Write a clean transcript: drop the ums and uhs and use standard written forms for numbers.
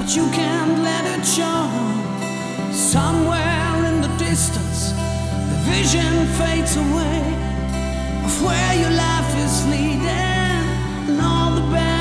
but you can't let it show. Somewhere in the distance, the vision fades away of where your life is leading, and all the bad